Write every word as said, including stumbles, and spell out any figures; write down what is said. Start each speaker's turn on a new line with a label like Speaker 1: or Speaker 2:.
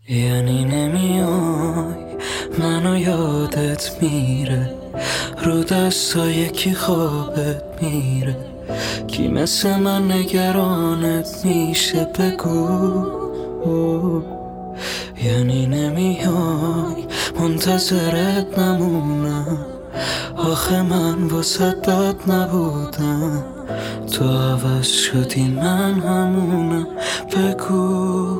Speaker 1: یعنی نمیای منو یادت میره، رو دستا یکی خوابت میره، کی مثل من نگرانت میشه بگو. یعنی نمیای منتظرت نمونم، آخه من واسه بد نبودم، تو عوض شدی من همونم بگو.